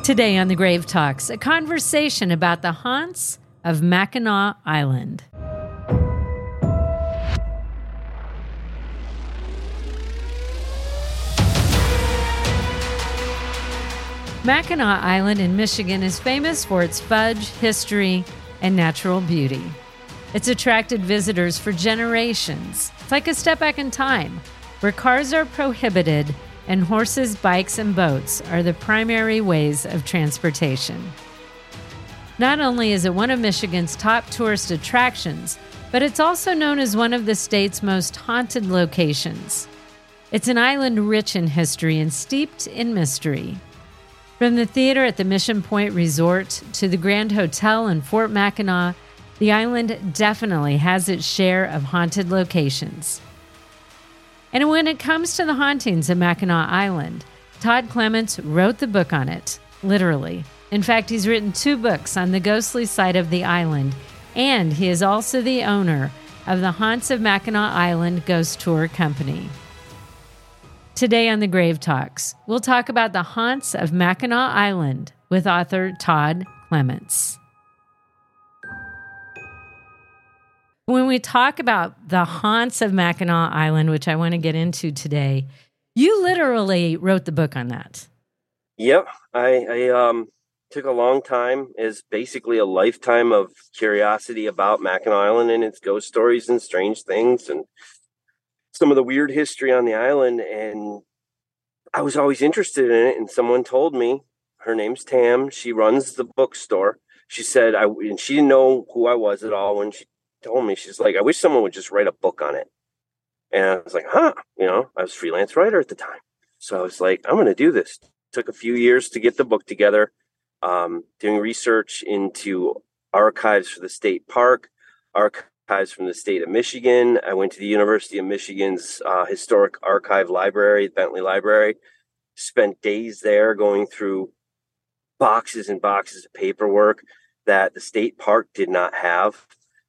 Today on The Grave Talks, a conversation about the haunts of Mackinac Island. Mackinac Island in Michigan is famous for its fudge, history, and natural beauty. It's attracted visitors for generations. It's like a step back in time, where cars are prohibited and horses, bikes, and boats are the primary ways of transportation. Not only is it one of Michigan's top tourist attractions, but it's also known as one of the state's most haunted locations. It's an island rich in history and steeped in mystery. From the theater at the Mission Point Resort to the Grand Hotel in Fort Mackinac, the island definitely has its share of haunted locations. And when it comes to the hauntings of Mackinac Island, Todd Clements wrote the book on it, literally. In fact, he's written 2 books on the ghostly side of the island, and he is also the owner of the Haunts of Mackinac Island Ghost Tour Company. Today on The Grave Talks, we'll talk about the haunts of Mackinac Island with author Todd Clements. When we talk about the haunts of Mackinac Island, which I want to get into today, you literally wrote the book on that. Yep. I took a long time, as basically a lifetime of curiosity about Mackinac Island and its ghost stories and strange things and some of the weird history on the island. And I was always interested in it. And someone told me, her name's Tam, she runs the bookstore. She said, and she didn't know who I was at all when she told me. She's like, I wish someone would just write a book on it. And I was like, I was a freelance writer at the time. So I was like, I'm going to do this. Took a few years to get the book together, doing research into archives for the state park, archives from the state of Michigan. I went to the University of Michigan's historic archive library, Bentley Library, spent days there going through boxes and boxes of paperwork that the state park did not have.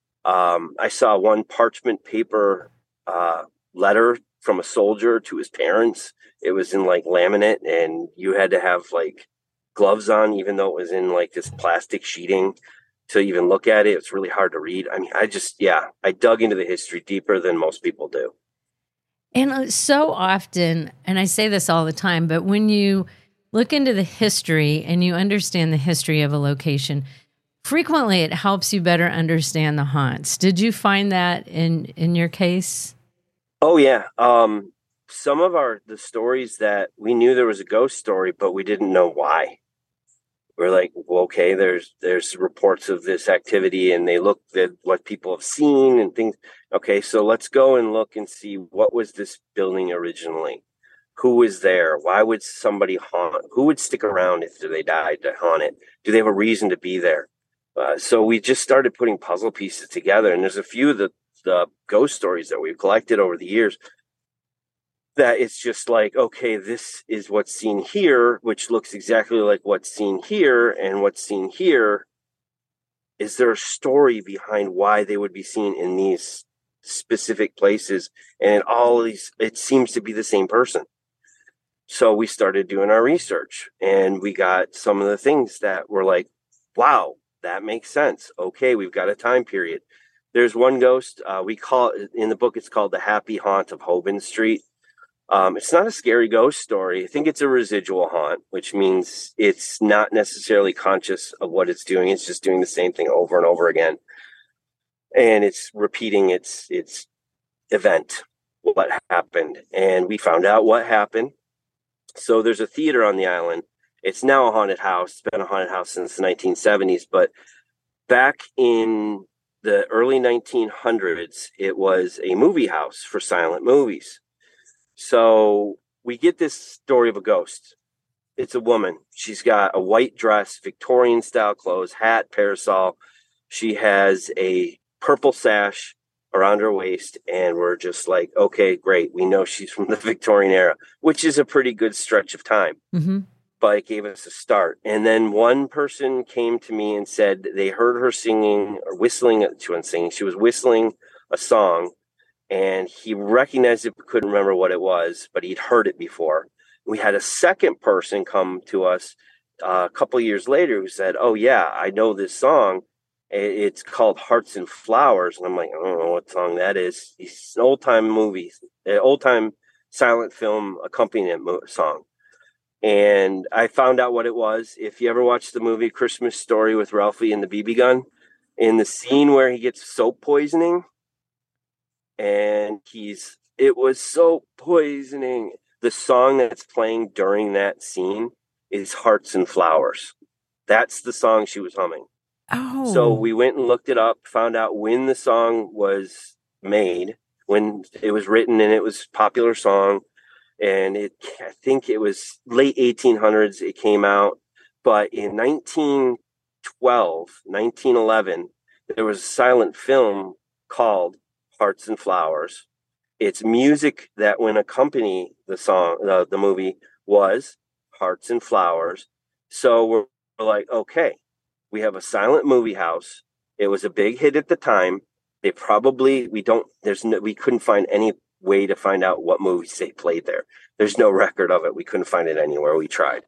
I saw one parchment paper letter from a soldier to his parents. It was in like laminate, and you had to have like gloves on, even though it was in like this plastic sheeting to even look at it. It's really hard to read. I mean, I dug into the history deeper than most people do. And so often, and I say this all the time, but when you look into the history and you understand the history of a location, frequently it helps you better understand the haunts. Did you find that in your case? Oh, yeah. Some of the stories that we knew there was a ghost story, but we didn't know why. We're like, well, okay, there's reports of this activity, and they look at what people have seen and things. Okay, so let's go and look and see, what was this building originally? Who was there? Why would somebody haunt? Who would stick around if they died to haunt it? Do they have a reason to be there? So we just started putting puzzle pieces together, and there's a few of the ghost stories that we've collected over the years that it's just like, okay, this is what's seen here, which looks exactly like what's seen here, and what's seen here. Is there a story behind why they would be seen in these specific places? And all these, it seems to be the same person. So we started doing our research, and we got some of the things that were like, wow, that makes sense. Okay, we've got a time period. There's one ghost, we call it, in the book, it's called the Happy Haunt of Hoban Street. It's not a scary ghost story. I think it's a residual haunt, which means it's not necessarily conscious of what it's doing. It's just doing the same thing over and over again. And it's repeating its event, what happened. And we found out what happened. So there's a theater on the island. It's now a haunted house. It's been a haunted house since the 1970s. But back in the early 1900s, it was a movie house for silent movies. So we get this story of a ghost. It's a woman. She's got a white dress, Victorian style clothes, hat, parasol. She has a purple sash around her waist. And we're just like, okay, great. We know she's from the Victorian era, which is a pretty good stretch of time. Mm-hmm. But it gave us a start. And then one person came to me and said they heard her singing or whistling. She wasn't singing. She was whistling a song. And he recognized it, but couldn't remember what it was, but he'd heard it before. We had a second person come to us a couple of years later who said, "Oh yeah, I know this song. It's called Hearts and Flowers." And I'm like, "I don't know what song that is." It's an old time movie, old time silent film accompaniment song. And I found out what it was. If you ever watched the movie Christmas Story with Ralphie and the BB gun, in the scene where he gets soap poisoning, and it was soap poisoning. The song that's playing during that scene is Hearts and Flowers. That's the song she was humming. Oh. So we went and looked it up, found out when the song was made, when it was written, and it was a popular song. And I think it was late 1800s it came out. But in 1912, 1911, there was a silent film called Hearts and Flowers. Its music that went accompany the song, the movie, was Hearts and Flowers. So we're like, okay, we have a silent movie house. It was a big hit at the time. We couldn't find any way to find out what movies they played there. There's no record of it. We couldn't find it anywhere. We tried.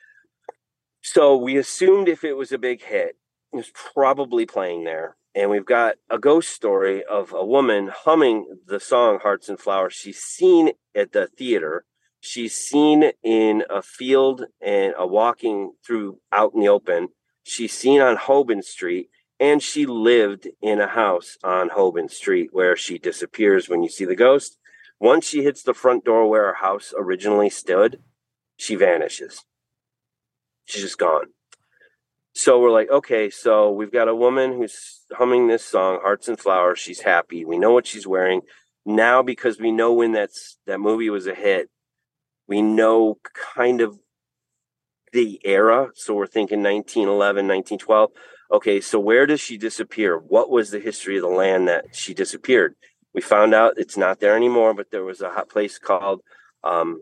So we assumed if it was a big hit, it was probably playing there. And we've got a ghost story of a woman humming the song Hearts and Flowers. She's seen at the theater. She's seen in a field and walking through out in the open. She's seen on Hoban Street, and she lived in a house on Hoban Street where she disappears when you see the ghost. Once she hits the front door where her house originally stood, she vanishes. She's just gone. So we're like, okay, so we've got a woman who's humming this song, Hearts and Flowers. She's happy. We know what she's wearing. Now, because we know when that movie was a hit, we know kind of the era. So we're thinking 1911, 1912. Okay, so where does she disappear? What was the history of the land that she disappeared? We found out it's not there anymore, but there was a hot place called, oh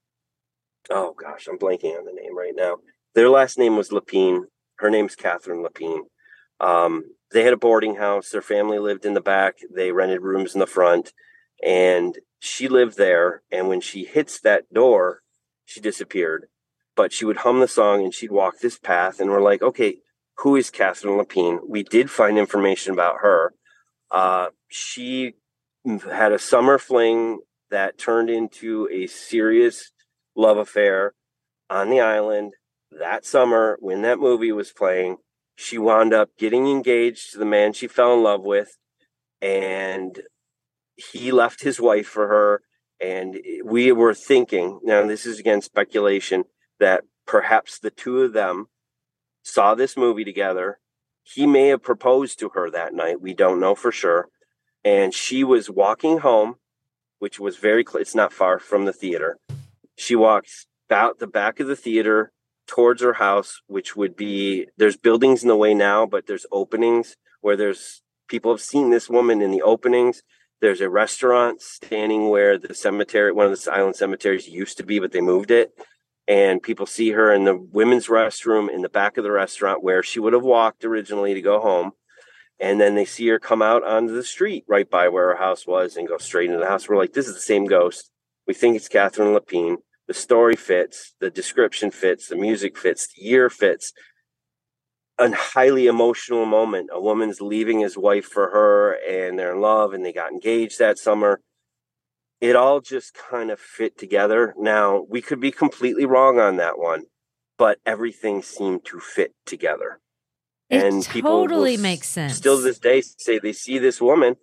gosh, I'm blanking on the name right now. Their last name was Lapine. Her name's Catherine Lapine. They had a boarding house. Their family lived in the back. They rented rooms in the front, and she lived there. And when she hits that door, she disappeared. But she would hum the song, and she'd walk this path. And we're like, okay, who is Catherine Lapine? We did find information about her. She had a summer fling that turned into a serious love affair on the island. That summer, when that movie was playing, she wound up getting engaged to the man she fell in love with, and he left his wife for her. And we were thinking, now this is again speculation, that perhaps the two of them saw this movie together. He may have proposed to her that night. We don't know for sure. And she was walking home, which was it's not far from the theater. She walks out the back of the theater towards her house, which would be, there's buildings in the way now, but there's openings where people have seen this woman in the openings. There's a restaurant standing where the cemetery, one of the island cemeteries used to be, but they moved it. And people see her in the women's restroom in the back of the restaurant where she would have walked originally to go home. And then they see her come out onto the street right by where her house was and go straight into the house. We're like, this is the same ghost. We think it's Catherine Lapine. The story fits, the description fits, the music fits, the year fits. A highly emotional moment. A woman's leaving his wife for her, and they're in love, and they got engaged that summer. It all just kind of fit together. Now, we could be completely wrong on that one, but everything seemed to fit together. It totally makes sense. Still to this day say they see this woman.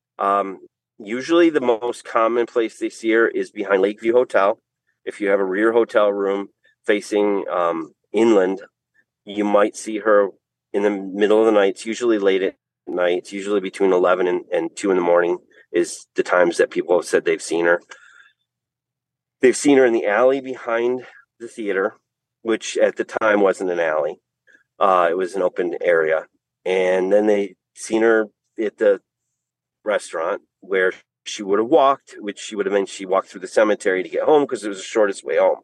Usually the most common place they see her is behind Lakeview Hotel. If you have a rear hotel room facing inland, you might see her in the middle of the night. It's usually late at night. It's usually between 11 and 2 in the morning is the times that people have said they've seen her. They've seen her in the alley behind the theater, which at the time wasn't an alley. It was an open area. And then they seen her at the restaurant where she would have walked, which she would have meant she walked through the cemetery to get home because it was the shortest way home.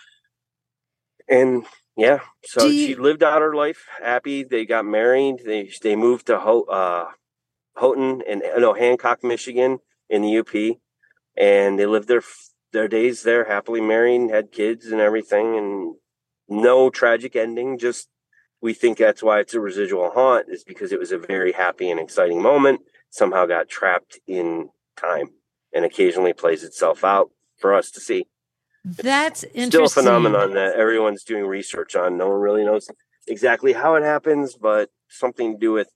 And yeah, so she lived out her life happy. They got married. They moved to Houghton and Hancock, Michigan in the UP. And they lived their days there happily married and had kids and everything. And No tragic ending, just we think that's why it's a residual haunt, is because it was a very happy and exciting moment, somehow got trapped in time and occasionally plays itself out for us to see. That's interesting. Still a phenomenon that everyone's doing research on. No one really knows exactly how it happens, but something to do with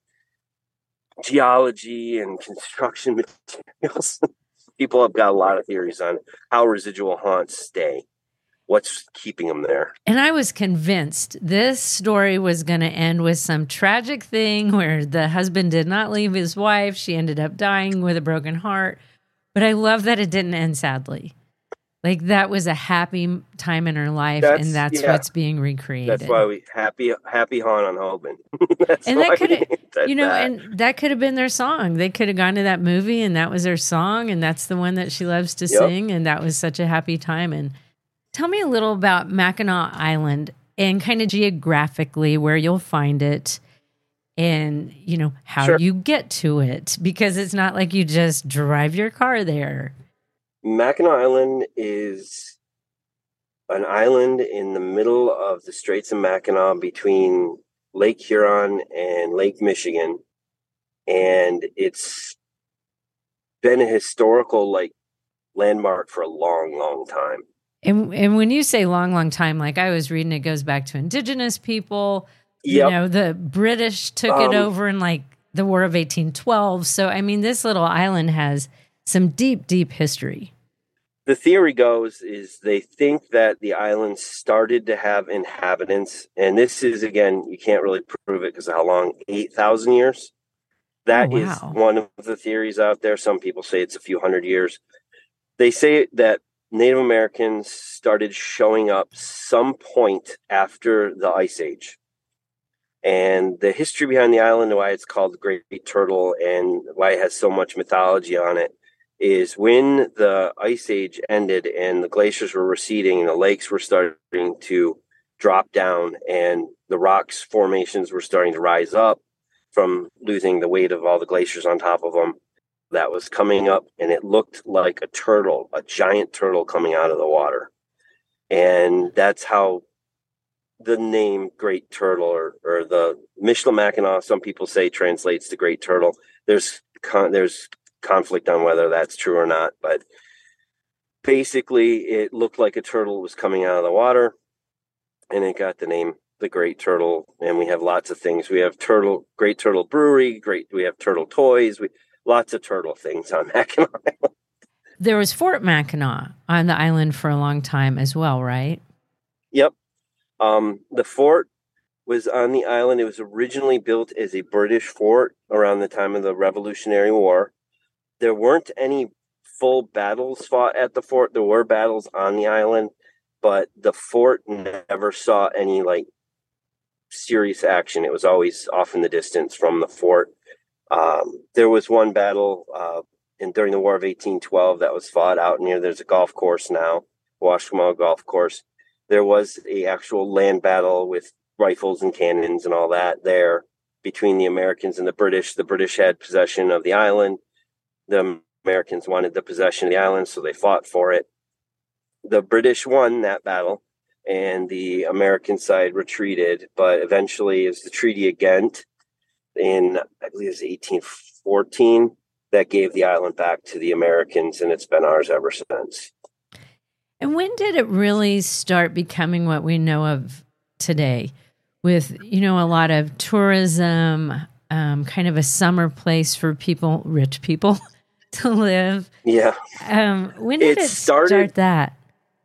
geology and construction materials. People have got a lot of theories on how residual haunts stay. What's keeping them there? And I was convinced this story was going to end with some tragic thing where the husband did not leave his wife. She ended up dying with a broken heart. But I love that it didn't end sadly. Like that was a happy time in her life, and that's what's being recreated. That's why we happy haunt on Hoban. And that could have, and that could have been their song. They could have gone to that movie, and that was their song, and that's the one that she loves to sing, and that was such a happy time. And tell me a little about Mackinac Island and kind of geographically where you'll find it, and how you get to it, because it's not like you just drive your car there. Mackinac Island is an island in the middle of the Straits of Mackinac between Lake Huron and Lake Michigan. And it's been a historical landmark for a long, long time. And when you say long, long time, like I was reading, it goes back to indigenous people. Yep. The British took it over in the War of 1812. So, I mean, this little island has some deep, deep history. The theory goes is they think that the island started to have inhabitants. And this is, again, you can't really prove it because of how long, 8,000 years. That is one of the theories out there. Some people say it's a few hundred years. They say that Native Americans started showing up some point after the Ice Age. And the history behind the island, why it's called the Great Turtle and why it has so much mythology on it, is when the Ice Age ended and the glaciers were receding and the lakes were starting to drop down and the rocks formations were starting to rise up from losing the weight of all the glaciers on top of them, that was coming up, and it looked like a turtle, a giant turtle coming out of the water. And that's how the name Great Turtle or the Michilimackinac, some people say, translates to Great Turtle. There's conflict on whether that's true or not, but basically it looked like a turtle was coming out of the water, and it got the name the Great Turtle. And we have lots of things. We have Great Turtle Brewery, we have turtle toys, lots of turtle things on Mackinac Island. There was Fort Mackinac on the island for a long time as well, right? Yep. The fort was on the island. It was originally built as a British fort around the time of the Revolutionary War. There weren't any full battles fought at the fort. There were battles on the island, but the fort never saw any serious action. It was always off in the distance from the fort. There was one battle during the War of 1812 that was fought out near, there's a golf course now, Washtenaw Golf Course. There was a actual land battle with rifles and cannons and all that there between the Americans and the British. The British had possession of the island. The Americans wanted the possession of the island, so they fought for it. The British won that battle, and the American side retreated. But eventually, as the Treaty of Ghent in, I believe it was 1814, that gave the island back to the Americans, and it's been ours ever since. And when did it really start becoming what we know of today, with a lot of tourism, kind of a summer place for people, rich people, to live? Yeah. When did it start that?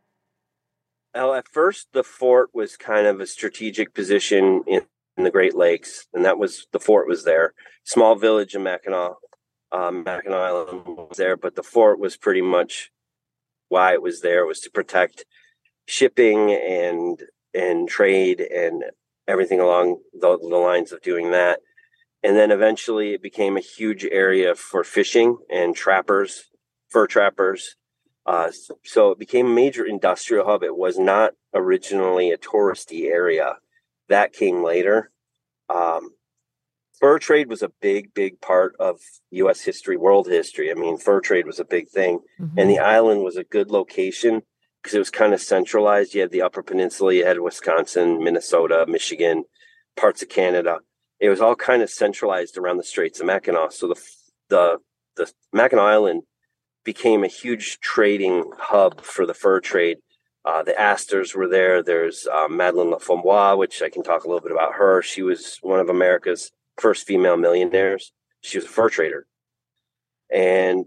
Well, at first, the fort was kind of a strategic position in the Great Lakes, and the fort was there. Small village in Mackinac, Mackinac Island was there, but the fort was pretty much why it was there. It was to protect shipping and trade and everything along the lines of doing that. And then eventually it became a huge area for fishing and trappers, fur trappers. So it became a major industrial hub. It was not originally a touristy area. That came later. Fur trade was a big, big part of U.S. history, world history. I mean, fur trade was a big thing. Mm-hmm. And the island was a good location because it was kind of centralized. You had the Upper Peninsula, you had Wisconsin, Minnesota, Michigan, parts of Canada. It was all kind of centralized around the Straits of Mackinac. So the Mackinac Island became a huge trading hub for the fur trade. The Astors were there. There's Madeleine Laframboise, which I can talk a little bit about her. She was one of America's first female millionaires. She was a fur trader. And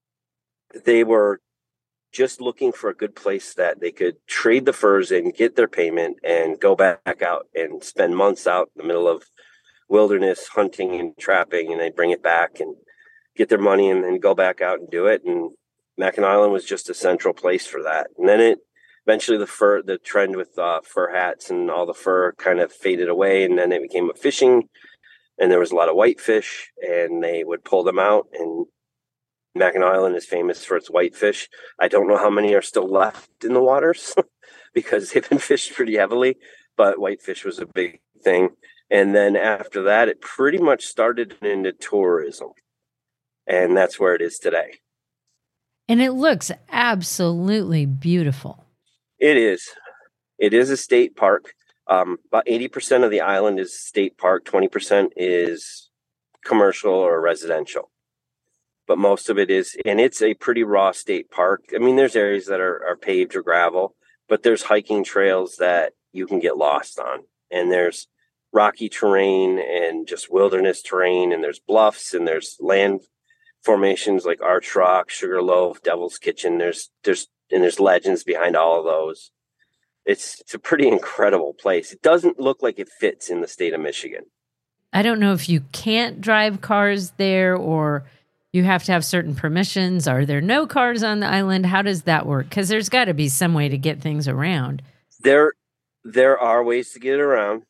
they were just looking for a good place that they could trade the furs and get their payment and go back out and spend months out in the middle of wilderness hunting and trapping, and they bring it back and get their money and then go back out and do it. And Mackinac Island was just a central place for that. And then eventually the trend with fur hats and all the fur kind of faded away, and then it became a fishing, and there was a lot of whitefish, and they would pull them out. And Mackinac Island is famous for its whitefish. I don't know how many are still left in the waters because they've been fished pretty heavily, but whitefish was a big thing. And then after that, it pretty much started into tourism, and that's where it is today. And it looks absolutely beautiful. It is. It is a state park. About 80% of the island is state park. 20% is commercial or residential. But most of it is, and it's a pretty raw state park. I mean, there's areas that are paved or gravel, but there's hiking trails that you can get lost on. And there's rocky terrain and just wilderness terrain, and there's bluffs, and there's land formations like Arch Rock, Sugarloaf, Devil's Kitchen. There's legends behind all of those. It's a pretty incredible place. It doesn't look like it fits in the state of Michigan. I don't know if you can't drive cars there or you have to have certain permissions. Are there no cars on the island? How does that work? Because there's got to be some way to get things around. There are ways to get around.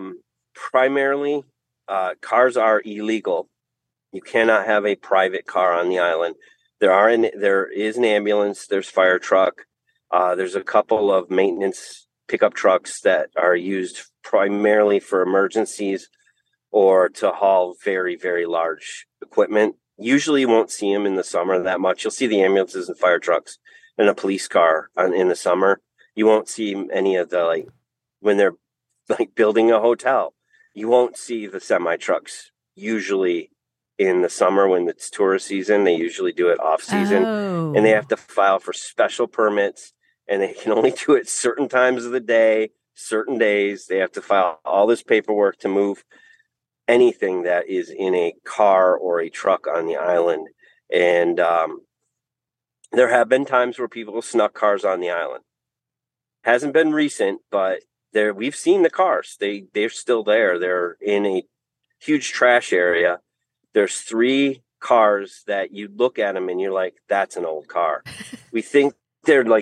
Primarily, cars are illegal. You cannot have a private car on the island. There is an ambulance. There's fire truck. There's a couple of maintenance pickup trucks that are used primarily for emergencies or to haul very, very large equipment. Usually you won't see them in the summer that much. You'll see the ambulances and fire trucks and a police car in the summer. You won't see any of the, when they're building a hotel, you won't see the semi trucks usually in the summer when it's tourist season. They usually do it off season, and they have to file for special permits, and they can only do it certain times of the day, certain days. They have to file all this paperwork to move anything that is in a car or a truck on the island. And there have been times where people snuck cars on the island. Hasn't been recent, but we've seen the cars. They're still there. They're in a huge trash area. There's 3 cars that you look at them and you're like, that's an old car. We think they're like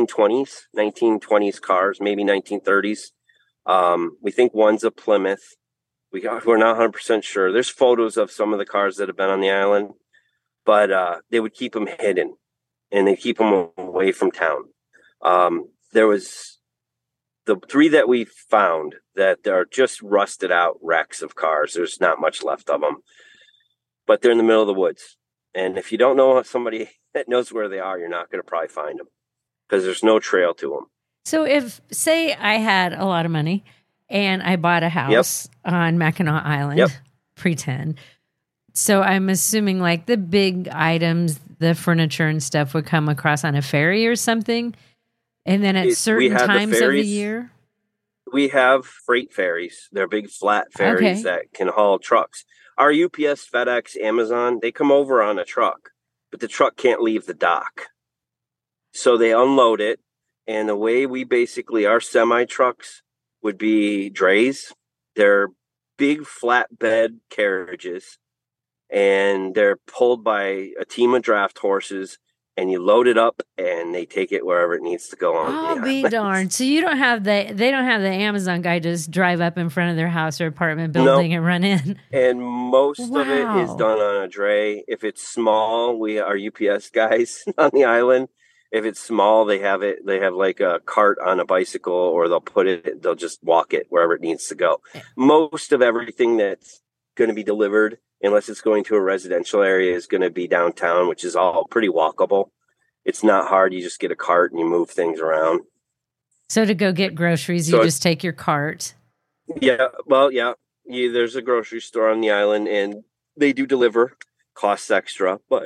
1920s cars, maybe 1930s. We think one's a Plymouth. We're not 100% sure. There's photos of some of the cars that have been on the island, but they would keep them hidden and they keep them away from town. There was the 3 that we found that are just rusted out wrecks of cars. There's not much left of them, but they're in the middle of the woods. And if you don't know somebody that knows where they are, you're not going to probably find them because there's no trail to them. So if, say, I had a lot of money and I bought a house on Mackinac Island, pretend. So I'm assuming like the big items, the furniture and stuff would come across on a ferry or something. And then at certain times of the year? We have freight ferries. They're big flat ferries that can haul trucks. Our UPS, FedEx, Amazon, they come over on a truck, but the truck can't leave the dock. So they unload it. And the way our semi trucks would be drays. They're big flatbed carriages, and they're pulled by a team of draft horses, and you load it up and they take it wherever it needs to go on. Oh, be darned. So they don't have the Amazon guy just drive up in front of their house or apartment building and run in. And most of it is done on a dray. If it's small, we are UPS guys on the island. If it's small, they have like a cart on a bicycle, or they'll just walk it wherever it needs to go. Most of everything that's going to be delivered, unless it's going to a residential area, is going to be downtown, which is all pretty walkable. It's not hard. You just get a cart and you move things around. So to go get groceries, you just take your cart. Yeah. Well, yeah. There's a grocery store on the island and they do deliver. Costs extra, but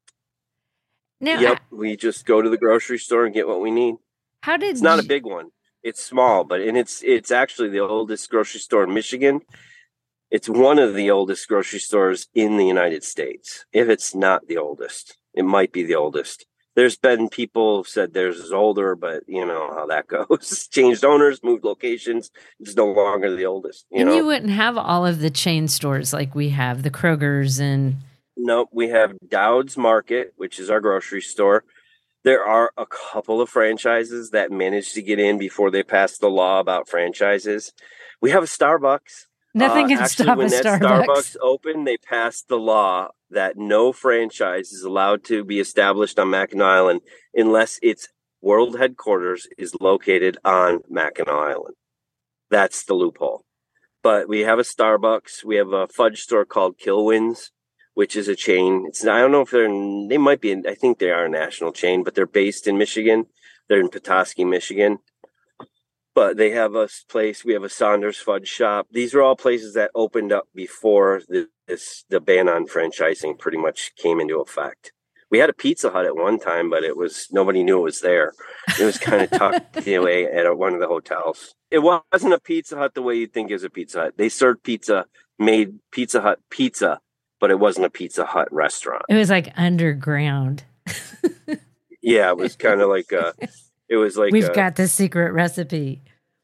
now, we just go to the grocery store and get what we need. It's not a big one. It's small, but it's actually the oldest grocery store in Michigan. It's one of the oldest grocery stores in the United States. If it's not the oldest, it might be the oldest. There's been people said theirs is older, but you know how that goes. Changed owners, moved locations. It's no longer the oldest. You wouldn't have all of the chain stores like we have, the Kroger's and... No, we have Dowd's Market, which is our grocery store. There are a couple of franchises that managed to get in before they passed the law about franchises. We have a Starbucks. Nothing can actually, stop when a that Starbucks opened, they passed the law that no franchise is allowed to be established on Mackinac Island unless its world headquarters is located on Mackinac Island. That's the loophole. But we have a Starbucks. We have a fudge store called Kilwins, which is a chain. I don't know if they might be, I think they are a national chain, but they're based in Michigan. They're in Petoskey, Michigan. But they have a place. We have a Saunders Fudge Shop. These are all places that opened up before the ban on franchising pretty much came into effect. We had a Pizza Hut at one time, but nobody knew it was there. It was kind of tucked away at one of the hotels. It wasn't a Pizza Hut the way you'd think is a Pizza Hut. They served pizza, made Pizza Hut pizza, but it wasn't a Pizza Hut restaurant. It was like underground. Yeah, it was kind of like we've got the secret recipe.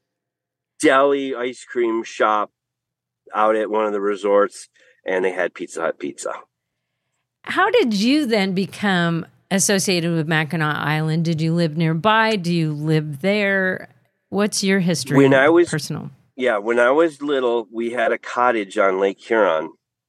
Deli ice cream shop out at one of the resorts, and they had Pizza Hut pizza. How did you then become associated with Mackinac Island? Did you live nearby? Do you live there? What's your history? When I was little, we had a cottage on Lake Huron,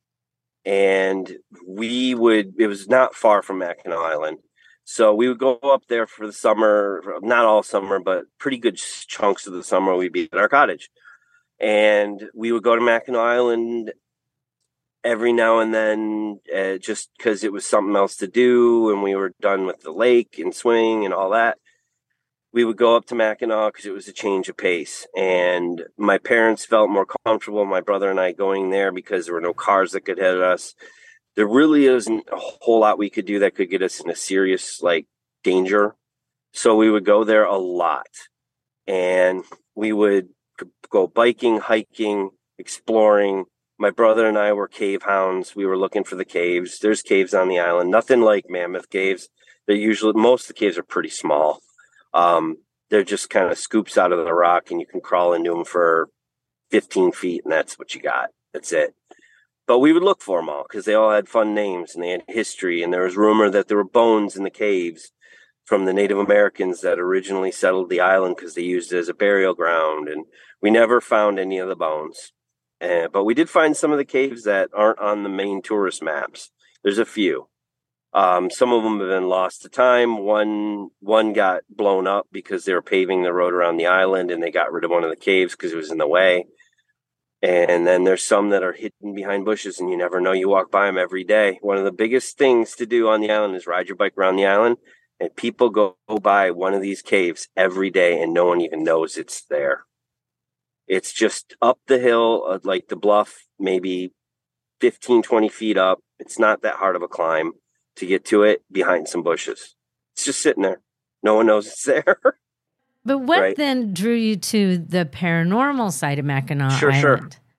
and it was not far from Mackinac Island. So we would go up there for the summer, not all summer, but pretty good chunks of the summer. We'd be at our cottage, and we would go to Mackinac Island every now and then, just because it was something else to do. And we were done with the lake and swimming and all that. We would go up to Mackinac because it was a change of pace. And my parents felt more comfortable, my brother and I, going there because there were no cars that could hit us. There really isn't a whole lot we could do that could get us in a serious danger. So we would go there a lot, and we would go biking, hiking, exploring. My brother and I were cave hounds. We were looking for the caves. There's caves on the island, nothing like Mammoth Caves. Most of the caves are pretty small. They're just kind of scoops out of the rock, and you can crawl into them for 15 feet, and that's what you got. That's it. But we would look for them all because they all had fun names and they had history. And there was rumor that there were bones in the caves from the Native Americans that originally settled the island because they used it as a burial ground. And we never found any of the bones. But we did find some of the caves that aren't on the main tourist maps. There's a few. Some of them have been lost to time. One got blown up because they were paving the road around the island and they got rid of one of the caves because it was in the way. And then there's some that are hidden behind bushes and you never know. You walk by them every day. One of the biggest things to do on the island is ride your bike around the island. And people go by one of these caves every day and no one even knows it's there. It's just up the hill, like the bluff, maybe 15, 20 feet up. It's not that hard of a climb to get to it behind some bushes. It's just sitting there. No one knows it's there. But what then drew you to the paranormal side of Mackinac Island? Sure.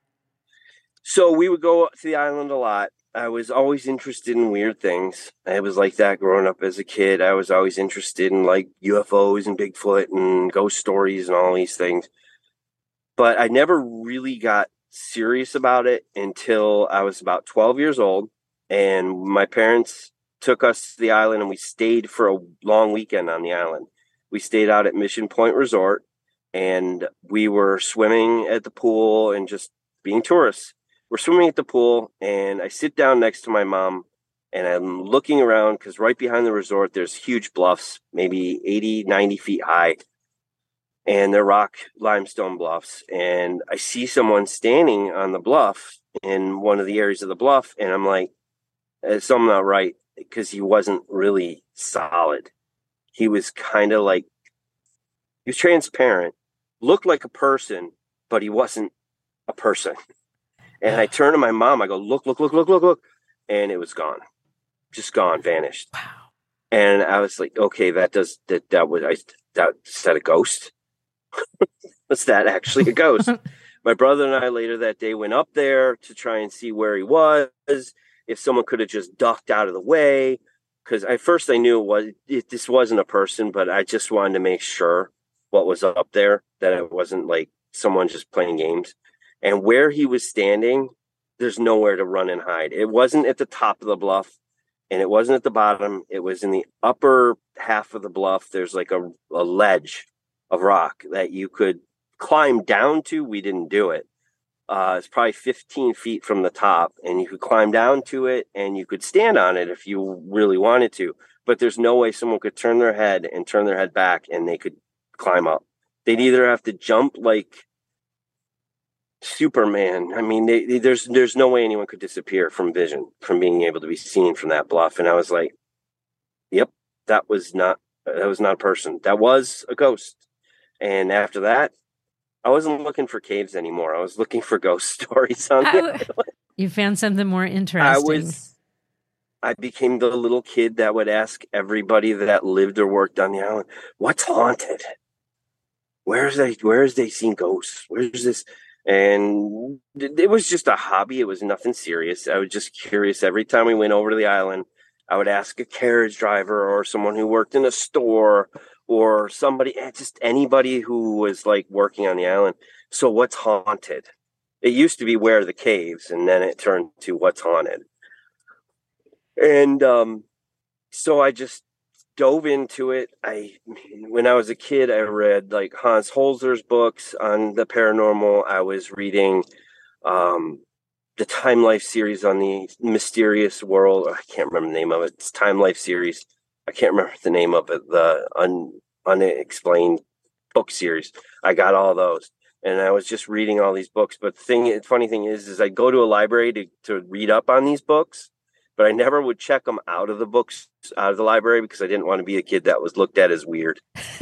So we would go to the island a lot. I was always interested in weird things. I was like that growing up as a kid. I was always interested in UFOs and Bigfoot and ghost stories and all these things. But I never really got serious about it until I was about 12 years old. And my parents took us to the island and we stayed for a long weekend on the island. We stayed out at Mission Point Resort and we were swimming at the pool and just being tourists. We're swimming at the pool and I sit down next to my mom and I'm looking around because right behind the resort, there's huge bluffs, maybe 80, 90 feet high. And they're rock limestone bluffs. And I see someone standing on the bluff in one of the areas of the bluff. And I'm like, something not right because he wasn't really solid. he was kind of like, he was transparent, looked like a person, but he wasn't a person. And I turned to my mom, I go, look, look, look, look, look, look. And it was gone, just gone, vanished. Wow. And I was like, okay, that was, is that a ghost? Was that actually a ghost? My brother and I later that day went up there to try and see where he was, if someone could have just ducked out of the way. Because at first I knew this wasn't a person, but I just wanted to make sure what was up there, that it wasn't like someone just playing games. And where he was standing, there's nowhere to run and hide. It wasn't at the top of the bluff, and it wasn't at the bottom. It was in the upper half of the bluff. There's like a ledge of rock that you could climb down to. We didn't do it. It's probably 15 feet from the top, and you could climb down to it, and you could stand on it if you really wanted to. But there's no way someone could turn their head back, and they could climb up. They'd either have to jump like Superman. I mean, there's no way anyone could disappear from vision, from being able to be seen from that bluff. And I was like, yep, that was not a person. That was a ghost. And after that, I wasn't looking for caves anymore. I was looking for ghost stories on the island. You found something more interesting. I became the little kid that would ask everybody that lived or worked on the island, what's haunted? Where is they seen ghosts? Where's this? And it was just a hobby. It was nothing serious. I was just curious. Every time we went over to the island, I would ask a carriage driver or someone who worked in a store or somebody, just anybody who was like working on the island. So what's haunted? It used to be where are the caves, and then it turned to what's haunted. And so I just dove into it. When I was a kid, I read like Hans Holzer's books on the paranormal. I was reading the Time Life series on the mysterious world. I can't remember the name of it. It's Time Life series. I can't remember the name of it. The unexplained book series. I got all those, and I was just reading all these books. But the funny thing is I go to a library to read up on these books, but I never would check them out of the library because I didn't want to be a kid that was looked at as weird.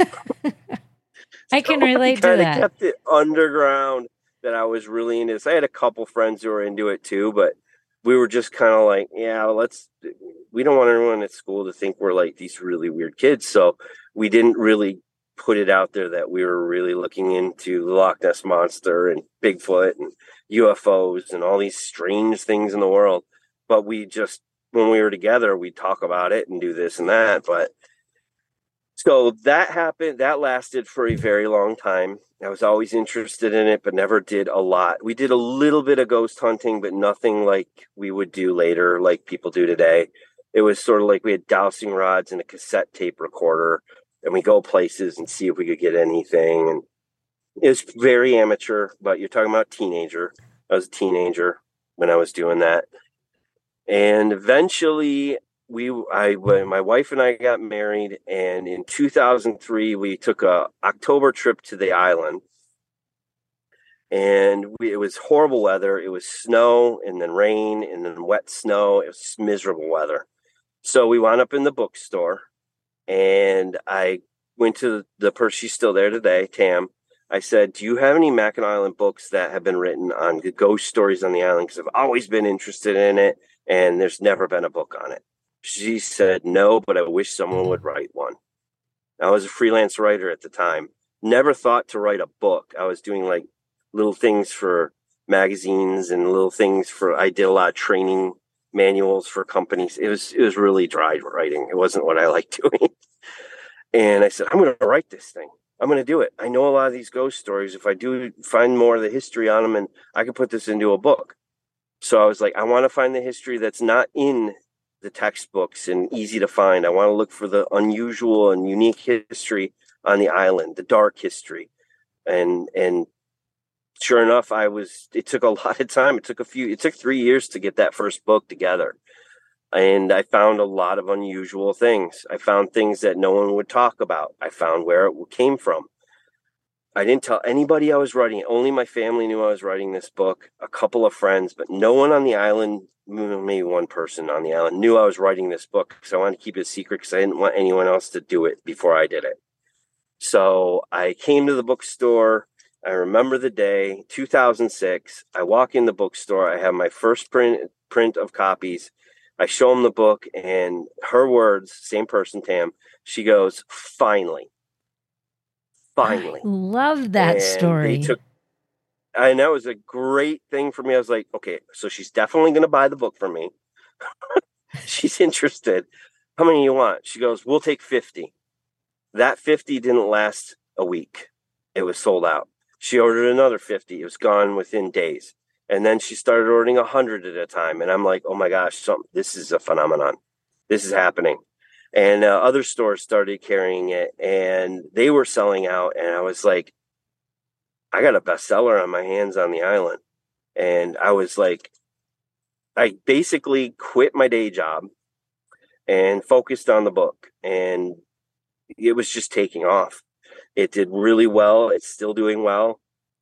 I can relate to that. I kept it underground that I was really into this. I had a couple friends who were into it too, but we were just kind of like, yeah, we don't want everyone at school to think we're like these really weird kids. So we didn't really put it out there that we were really looking into the Loch Ness Monster and Bigfoot and UFOs and all these strange things in the world. But we just, when we were together, we'd talk about it and do this and that. But so that happened. That lasted for a very long time. I was always interested in it, but never did a lot. We did a little bit of ghost hunting, but nothing like we would do later, like people do today. It was sort of like we had dowsing rods and a cassette tape recorder, and we go places and see if we could get anything. And it was very amateur, but you're talking about teenager. I was a teenager when I was doing that. And eventually my wife and I got married, and in 2003 we took a October trip to the island, and it was horrible weather. It was snow and then rain and then wet snow. It was miserable weather. So we wound up in the bookstore, and I went to the person, she's still there today, Tam. I said, do you have any Mackinac Island books that have been written on the ghost stories on the island? Because I've always been interested in it, and there's never been a book on it. She said, no, but I wish someone would write one. I was a freelance writer at the time. Never thought to write a book. I was doing like little things for magazines and little things I did a lot of training manuals for companies. It was really dry writing. It wasn't what I liked doing. And I said, I'm going to write this thing. I'm going to do it. I know a lot of these ghost stories. If I do find more of the history on them, and I can put this into a book. So I was like, I want to find the history that's not in the textbooks and easy to find. I want to look for the unusual and unique history on the island, the dark history. And sure enough, it took a lot of time. It took 3 years to get that first book together. And I found a lot of unusual things. I found things that no one would talk about. I found where it came from. I didn't tell anybody I was writing it. Only my family knew I was writing this book, a couple of friends, but no one on the island, maybe one person on the island, knew I was writing this book. So I wanted to keep it a secret because I didn't want anyone else to do it before I did it. So I came to the bookstore. I remember the day, 2006. I walk in the bookstore. I have my first print of copies. I show them the book, and her words, same person, Tam, she goes, finally. I love that story. And that was a great thing for me. I was like, okay, so she's definitely going to buy the book from me. She's interested. How many you want? She goes, we'll take 50. That 50 didn't last a week. It was sold out. She ordered another 50. It was gone within days. And then she started ordering 100 at a time. And I'm like, oh my gosh, this is a phenomenon. This is happening. And other stores started carrying it, and they were selling out. And I was like, I got a bestseller on my hands on the island. And I was like, I basically quit my day job and focused on the book. And it was just taking off. It did really well. It's still doing well.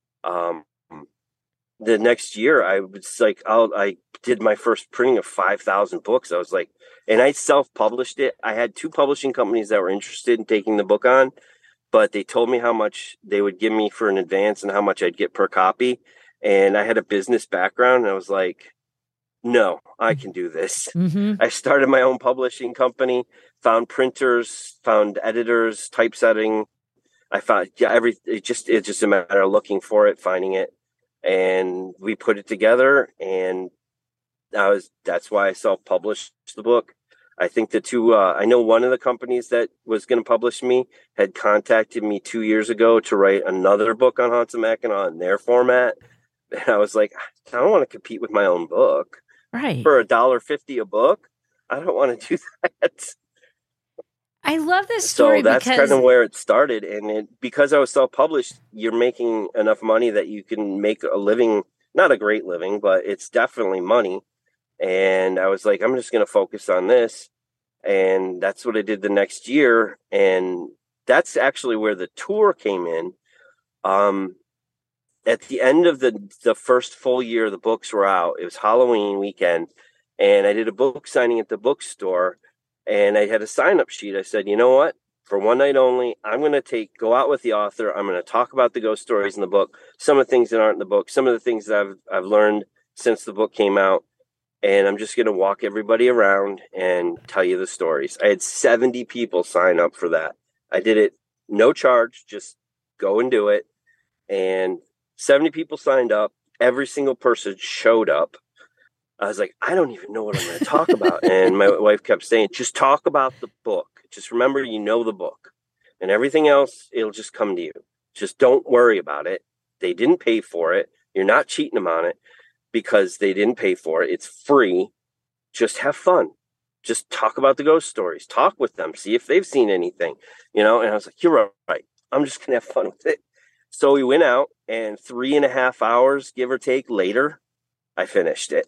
The next year, I was like, I did my first printing of 5,000 books. I was like, and I self-published it. I had 2 publishing companies that were interested in taking the book on, but they told me how much they would give me for an advance and how much I'd get per copy. And I had a business background, and I was like, no, I can do this. Mm-hmm. I started my own publishing company, found printers, found editors, typesetting. I found it's just a matter of looking for it, finding it. And we put it together, and that's why I self-published the book. I think the 2, I know one of the companies that was going to publish me had contacted me 2 years ago to write another book on Haunts of Mackinac in their format. And I was like, I don't want to compete with my own book. Right. For $1.50 a book. I don't want to do that. I love this story. So that's kind of where it started. And because I was self-published, you're making enough money that you can make a living, not a great living, but it's definitely money. And I was like, I'm just going to focus on this. And that's what I did the next year. And that's actually where the tour came in. At the end of the first full year, the books were out. It was Halloween weekend. And I did a book signing at the bookstore. And I had a sign-up sheet. I said, you know what? For one night only, I'm going to go out with the author. I'm going to talk about the ghost stories in the book, some of the things that aren't in the book, some of the things that I've learned since the book came out. And I'm just going to walk everybody around and tell you the stories. I had 70 people sign up for that. I did it no charge, just go and do it. And 70 people signed up. Every single person showed up. I was like, I don't even know what I'm going to talk about. And my wife kept saying, just talk about the book. Just remember, you know the book. And everything else, it'll just come to you. Just don't worry about it. They didn't pay for it. You're not cheating them on it because they didn't pay for it. It's free. Just have fun. Just talk about the ghost stories. Talk with them. See if they've seen anything. And I was like, you're right. I'm just going to have fun with it. So we went out, and 3.5 hours, give or take, later, I finished it.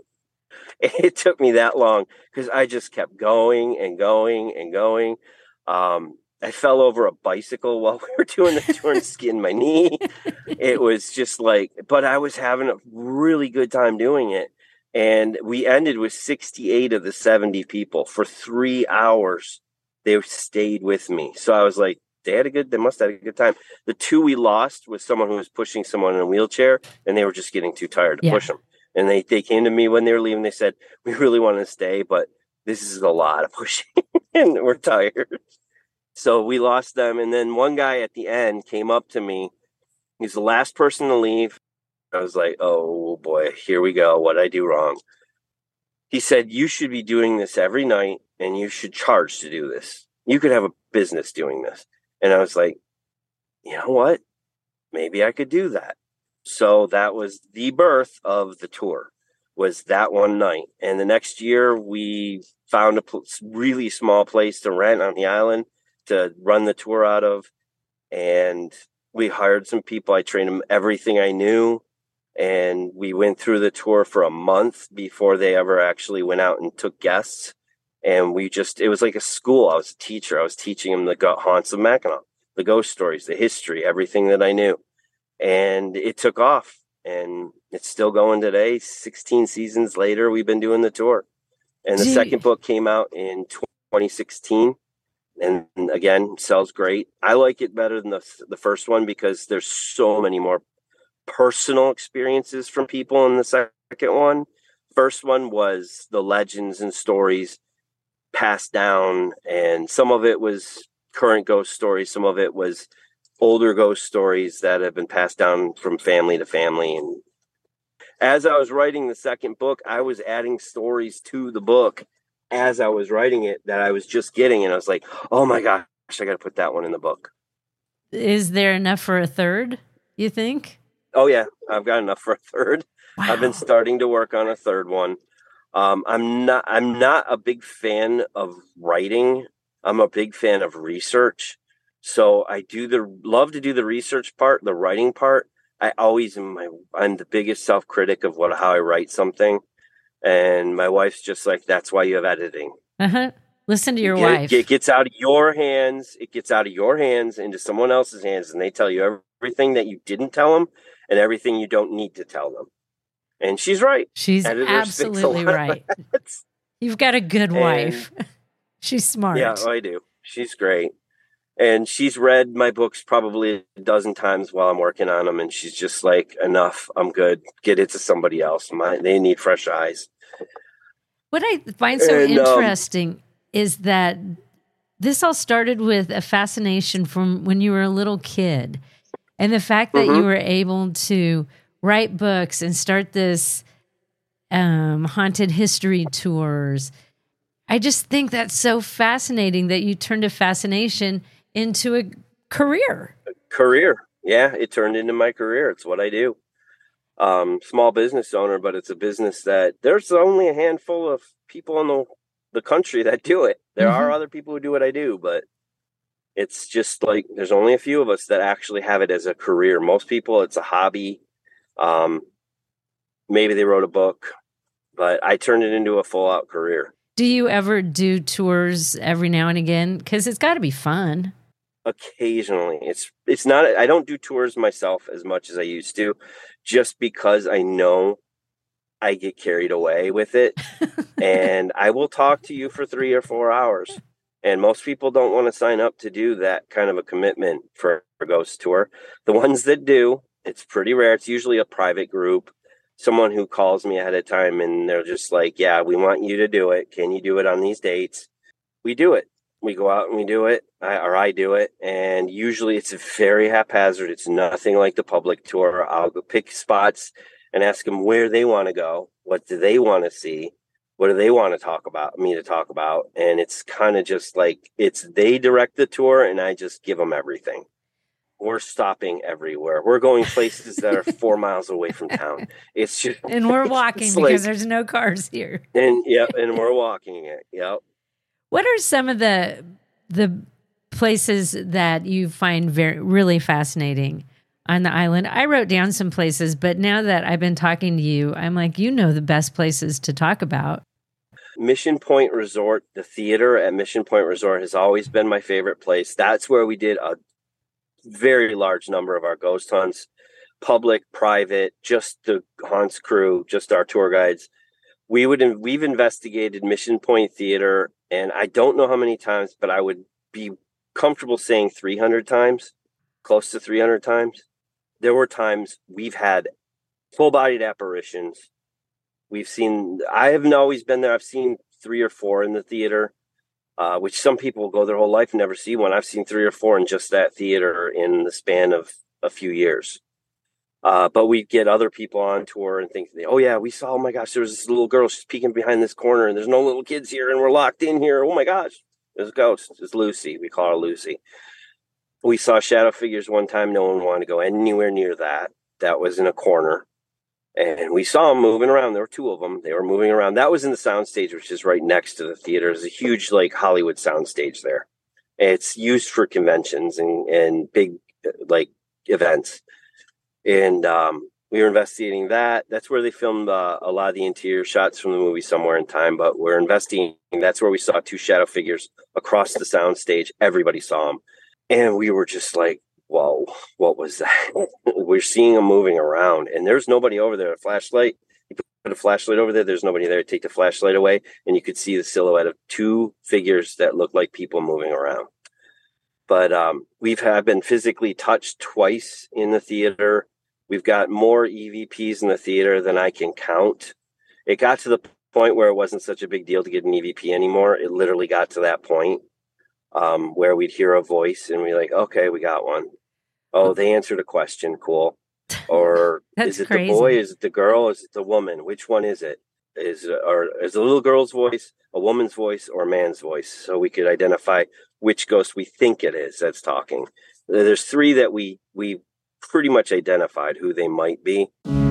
It took me that long because I just kept going and going and going. I fell over a bicycle while we were doing the tour and skinned my knee. It was just but I was having a really good time doing it. And we ended with 68 of the 70 people for 3 hours. They stayed with me. So I was like, they must have had a good time. The 2 we lost was someone who was pushing someone in a wheelchair, and they were just getting too tired to push them. And they came to me when they were leaving. They said, we really want to stay, but this is a lot of pushing and we're tired. So we lost them. And then one guy at the end came up to me. He's the last person to leave. I was like, oh boy, here we go. What did I do wrong? He said, you should be doing this every night, and you should charge to do this. You could have a business doing this. And I was like, you know what? Maybe I could do that. So that was the birth of the tour, was that one night. And the next year we found a really small place to rent on the island to run the tour out of. And we hired some people. I trained them everything I knew. And we went through the tour for a month before they ever actually went out and took guests. And it was like a school. I was a teacher. I was teaching them the Haunts of Mackinac. the ghost stories, the history, everything that I knew. And it took off, and it's still going today. 16 seasons later, we've been doing the tour. And the second book came out in 2016. And again, sells great. I like it better than the first one because there's so many more personal experiences from people in the second one. First one was the legends and stories passed down, and some of it was current ghost stories, some of it was older ghost stories that have been passed down from family to family. And as I was writing the second book, I was adding stories to the book as I was writing it that I was just getting, and I was like, oh my gosh, I got to put that one in the book. Is there enough for a third, you think? Oh yeah, I've got enough for a third. Wow. I've been starting to work on a third one. I'm not a big fan of writing. I'm a big fan of research. So I love to do the research part, the writing part. I'm the biggest self-critic of how I write something. And my wife's just like, that's why you have editing. Uh-huh. Listen to your wife. It gets out of your hands. It gets out of your hands into someone else's hands. And they tell you everything that you didn't tell them and everything you don't need to tell them. And she's right. She's absolutely right. You've got a good wife. She's smart. Yeah, I do. She's great. And she's read my books probably a dozen times while I'm working on them. And she's just like, enough. I'm good. Get it to somebody else. They need fresh eyes. What I find so interesting is that this all started with a fascination from when you were a little kid. And the fact that you were able to write books and start this haunted history tours. I just think that's so fascinating that you turned a fascination into a career. Yeah, it turned into my career. It's what I do. Small business owner, but it's a business that there's only a handful of people in the country that do it. There are other people who do what I do, but it's just like there's only a few of us that actually have it as a career. Most people, it's a hobby. Maybe they wrote a book, but I turned it into a full-out career. Do you ever do tours every now and again? Because it's got to be fun. Occasionally. It's not, I don't do tours myself as much as I used to, just because I know I get carried away with it. And I will talk to you for 3 or 4 hours. And most people don't want to sign up to do that kind of a commitment for a ghost tour. The ones that do, it's pretty rare. It's usually a private group, someone who calls me ahead of time and they're just like, yeah, we want you to do it. Can you do it on these dates? We do it. We go out and we do it, or I do it. And usually it's very haphazard. It's nothing like the public tour. I'll go pick spots and ask them where they want to go. What do they want to see? What do they want to talk about, me to talk about? And it's kind of just like, they direct the tour and I just give them everything. We're stopping everywhere. We're going places that are 4 miles away from town. It's just, and we're walking because there's no cars here. And and we're walking it. Yep. What are some of the places that you find really fascinating on the island? I wrote down some places, but now that I've been talking to you, I'm like, you know the best places to talk about. Mission Point Resort, the theater at Mission Point Resort has always been my favorite place. That's where we did a very large number of our ghost hunts, public, private, just the haunts crew, just our tour guides. We've investigated Mission Point Theater, and I don't know how many times, but I would be comfortable saying 300 times, close to 300 times. There were times we've had full-bodied apparitions. I haven't always been there. I've seen 3 or 4 in the theater, which some people will go their whole life and never see one. I've seen 3 or 4 in just that theater in the span of a few years. But we get other people on tour and think, oh yeah, we saw, oh my gosh, there was this little girl, she's peeking behind this corner and there's no little kids here and we're locked in here. Oh my gosh, there's a ghost. It's Lucy. We call her Lucy. We saw shadow figures one time. No one wanted to go anywhere near that. That was in a corner. And we saw them moving around. There were 2 of them. They were moving around. That was in the soundstage, which is right next to the theater. There's a huge, like, Hollywood soundstage there. It's used for conventions and big, like, events. And we were investigating that. That's where they filmed a lot of the interior shots from the movie Somewhere in Time. But we're investigating. That's where we saw 2 shadow figures across the soundstage. Everybody saw them. And we were just like, whoa, what was that? We're seeing them moving around, and there's nobody over there. A flashlight, you put a flashlight over there, there's nobody there. Take the flashlight away, and you could see the silhouette of two figures that look like people moving around. But I've been physically touched twice in the theater. We've got more EVPs in the theater than I can count. It got to the point where it wasn't such a big deal to get an EVP anymore. It literally got to that point where we'd hear a voice and we're like, okay, we got one. Oh, they answered a question. Cool. Or is it crazy. The boy? Is it the girl? Is it the woman? Which one is it? Is a little girl's voice, a woman's voice, or a man's voice? So we could identify which ghost we think it is that's talking. There's three that we pretty much identified who they might be.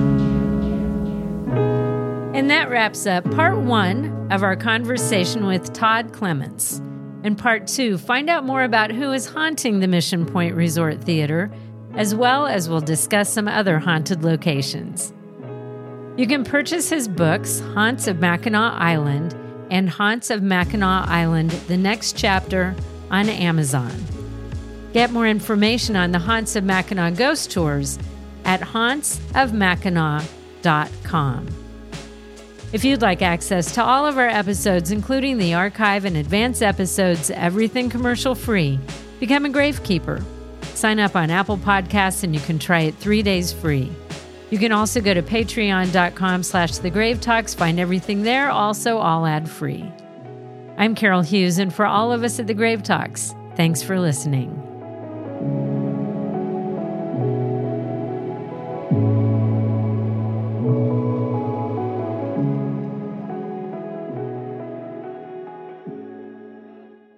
And that wraps up part 1 of our conversation with Todd Clements. In part 2, find out more about who is haunting the Mission Point Resort Theater, as well as we'll discuss some other haunted locations. You can purchase his books, Haunts of Mackinac Island and Haunts of Mackinac Island, The Next Chapter, on Amazon. Get more information on the Haunts of Mackinac Ghost Tours at hauntsofmackinac.com. If you'd like access to all of our episodes, including the archive and advanced episodes, everything commercial free, become a Gravekeeper. Sign up on Apple Podcasts and you can try it 3 days free. You can also go to patreon.com/thegravetalks, find everything there, also all ad-free. I'm Carol Hughes, and for all of us at The Grave Talks, thanks for listening.